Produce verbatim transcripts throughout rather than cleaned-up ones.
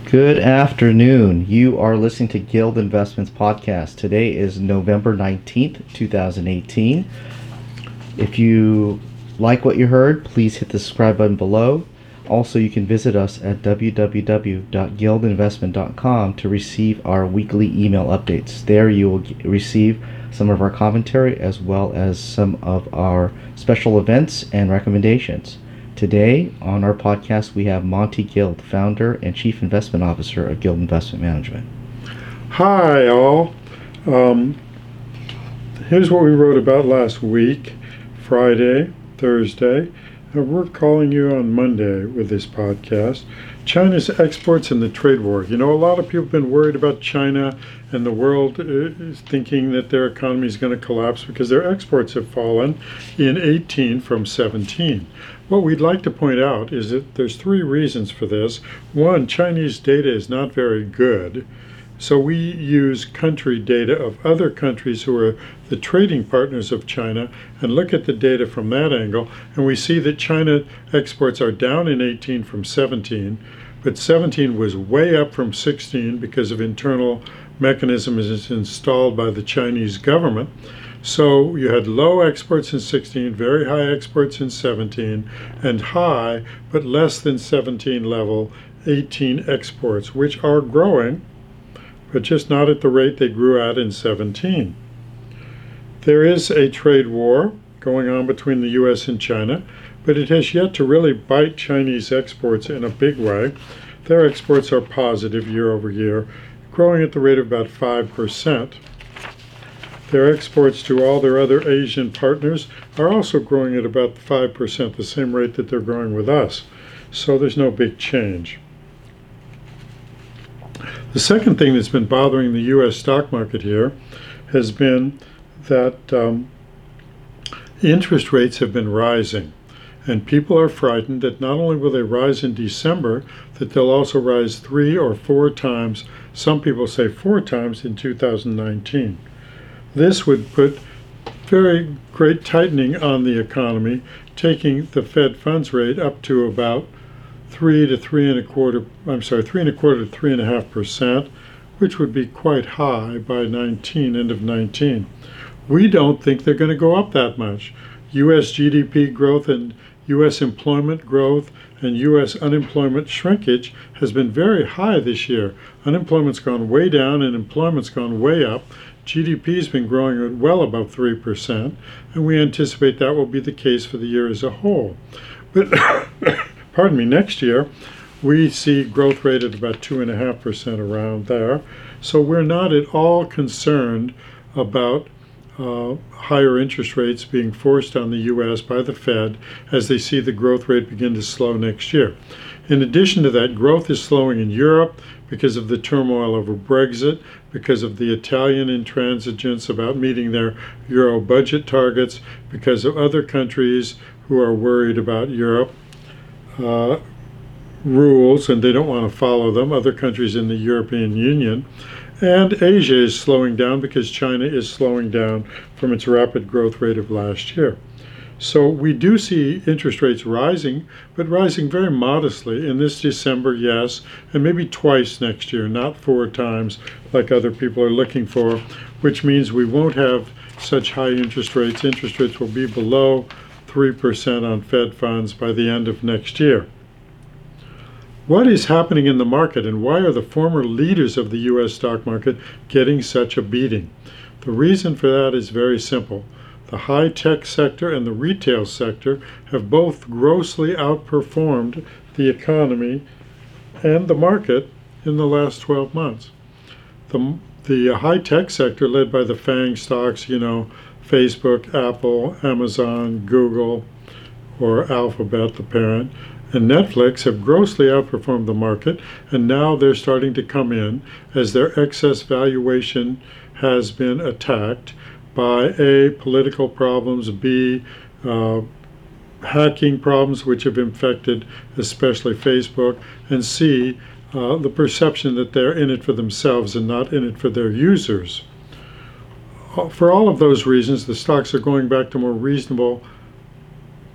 Good afternoon. You are listening to Guild Investments Podcast. Today is November nineteenth, twenty eighteen. If you like what you heard, please hit the subscribe button below. Also, you can visit us at w w w dot guild investment dot com to receive our weekly email updates. There you will receive some of our commentary as well as some of our special events and recommendations. Today on our podcast, we have Monty Guild, founder and chief investment officer of Guild Investment Management. Hi, all. Um, here's what we wrote about last week, Friday, Thursday. And we're calling you on Monday with this podcast. China's exports and the trade war. You know, a lot of people have been worried about China, and the world is thinking that their economy is going to collapse because their exports have fallen in eighteen from seventeen. What we'd like to point out is that there's three reasons for this. One, Chinese data is not very good. So we use country data of other countries who are the trading partners of China and look at the data from that angle, and we see that China exports are down in eighteen from seventeen, but seventeen was way up from sixteen because of internal mechanisms installed by the Chinese government. So you had low exports in sixteen, very high exports in seventeen, and high but less than seventeen level eighteen exports, which are growing, but just not at the rate they grew at in seventeen. There is a trade war going on between the U S and China, but it has yet to really bite Chinese exports in a big way. Their exports are positive year over year, growing at the rate of about five percent. Their exports to all their other Asian partners are also growing at about five percent, the same rate that they're growing with us. So there's no big change. The second thing that's been bothering the U S stock market here has been that um, interest rates have been rising. And people are frightened that not only will they rise in December, that they'll also rise three or four times, some people say four times in two thousand nineteen. This would put very great tightening on the economy, taking the Fed funds rate up to about three to three and a quarter, I'm sorry, three and a quarter to three and a half percent, which would be quite high by nineteen, end of nineteen. We don't think they're going to go up that much. U S G D P growth and U S employment growth and U S unemployment shrinkage has been very high this year. Unemployment's gone way down and employment's gone way up. G D P's been growing at well above three percent, and we anticipate that will be the case for the year as a whole. But, pardon me, next year, we see growth rate at about two point five percent around there. So we're not at all concerned about uh, higher interest rates being forced on the U S by the Fed as they see the growth rate begin to slow next year. In addition to that, growth is slowing in Europe because of the turmoil over Brexit, because of the Italian intransigence about meeting their Euro budget targets, because of other countries who are worried about Europe uh, rules and they don't want to follow them, other countries in the European Union. And Asia is slowing down because China is slowing down from its rapid growth rate of last year. So we do see interest rates rising, but rising very modestly. In this December, yes, and maybe twice next year, not four times like other people are looking for, which means we won't have such high interest rates. Interest rates will be below three percent on Fed funds by the end of next year. What is happening in the market, and why are the former leaders of the U S stock market getting such a beating? The reason for that is very simple. The high-tech sector and the retail sector have both grossly outperformed the economy and the market in the last twelve months. The, the high-tech sector, led by the FANG stocks, you know, Facebook, Apple, Amazon, Google, or Alphabet, the parent, and Netflix have grossly outperformed the market, and now they're starting to come in as their excess valuation has been attacked by A, political problems, B, uh, hacking problems which have infected especially Facebook, and C, uh, the perception that they're in it for themselves and not in it for their users. For all of those reasons, the stocks are going back to more reasonable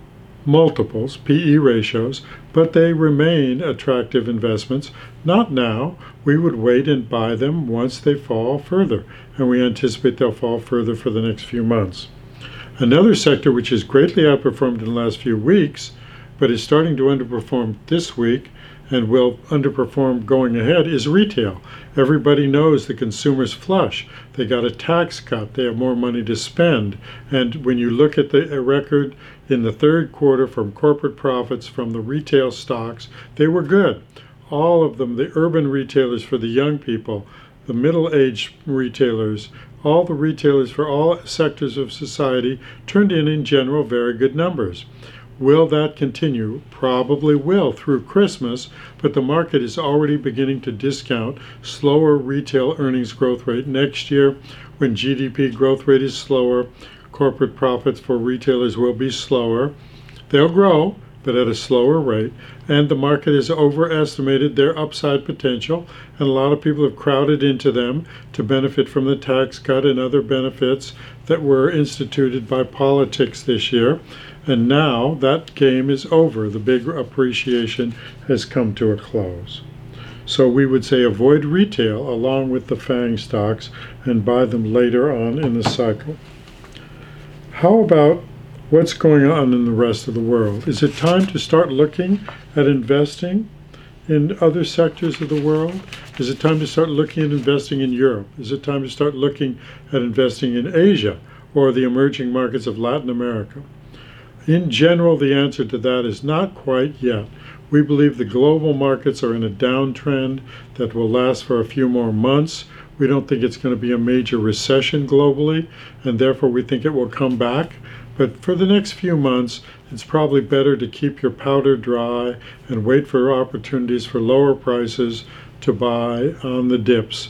multiples, P E ratios, but they remain attractive investments. Not now. We would wait and buy them once they fall further, and we anticipate they'll fall further for the next few months. Another sector which has greatly outperformed in the last few weeks, but is starting to underperform this week and will underperform going ahead, is retail. Everybody knows the consumer's flush. They got a tax cut. They have more money to spend. And when you look at the record in the third quarter from corporate profits from the retail stocks, they were good. All of them, the urban retailers for the young people, the middle-aged retailers, all the retailers for all sectors of society turned in, in general, very good numbers. Will that continue? Probably will through Christmas, but the market is already beginning to discount slower retail earnings growth rate next year. When G D P growth rate is slower, corporate profits for retailers will be slower. They'll grow, but at a slower rate, and the market has overestimated their upside potential, and a lot of people have crowded into them to benefit from the tax cut and other benefits that were instituted by politics this year. And now that game is over. The big appreciation has come to a close. So we would say avoid retail along with the FANG stocks and buy them later on in the cycle. How about what's going on in the rest of the world? Is it time to start looking at investing in other sectors of the world? Is it time to start looking at investing in Europe? Is it time to start looking at investing in Asia or the emerging markets of Latin America? In general, the answer to that is not quite yet. We believe the global markets are in a downtrend that will last for a few more months. We don't think it's going to be a major recession globally, and therefore we think it will come back. But for the next few months, it's probably better to keep your powder dry and wait for opportunities for lower prices to buy on the dips.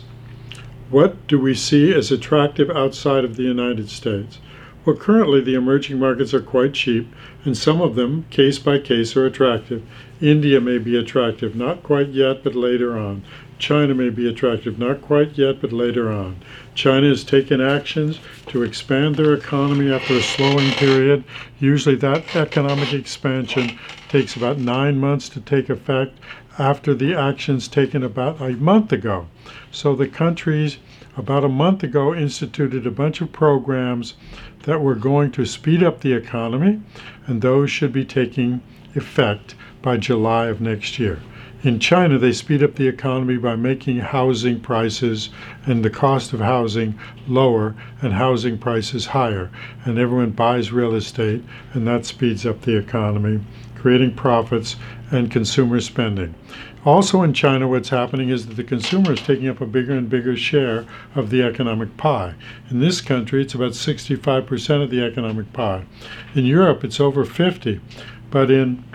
What do we see as attractive outside of the United States? Well, currently the emerging markets are quite cheap, and some of them, case by case, are attractive. India may be attractive, not quite yet, but later on. China may be attractive, not quite yet, but later on. China has taken actions to expand their economy after a slowing period. Usually that economic expansion takes about nine months to take effect after the actions taken about a month ago. So the countries about a month ago instituted a bunch of programs that were going to speed up the economy, and those should be taking effect by July of next year. In China, they speed up the economy by making housing prices and the cost of housing lower and housing prices higher. And everyone buys real estate, and that speeds up the economy, creating profits and consumer spending. Also in China, what's happening is that the consumer is taking up a bigger and bigger share of the economic pie. In this country, it's about sixty-five percent of the economic pie. In Europe, it's over fifty, but in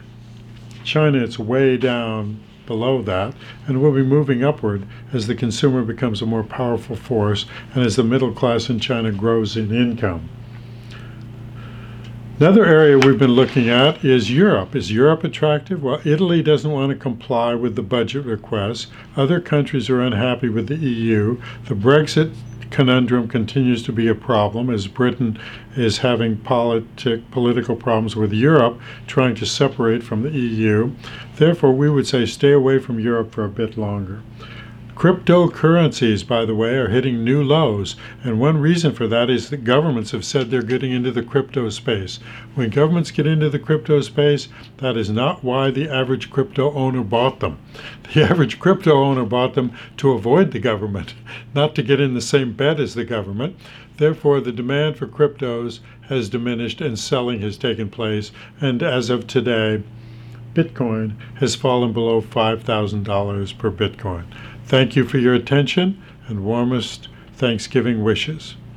China, it's way down below that, and will be moving upward as the consumer becomes a more powerful force and as the middle class in China grows in income. Another area we've been looking at is Europe. Is Europe attractive? Well, Italy doesn't want to comply with the budget requests. Other countries are unhappy with the E U. The Brexit conundrum continues to be a problem as Britain is having politic, political problems with Europe, trying to separate from the E U. Therefore, we would say stay away from Europe for a bit longer. Cryptocurrencies, by the way, are hitting new lows, and one reason for that is that governments have said they're getting into the crypto space. When governments get into the crypto space, that is not why the average crypto owner bought them. The average crypto owner bought them to avoid the government, not to get in the same bed as the government. Therefore, the demand for cryptos has diminished and selling has taken place, and as of today, Bitcoin has fallen below five thousand dollars per Bitcoin. Thank you for your attention and warmest Thanksgiving wishes.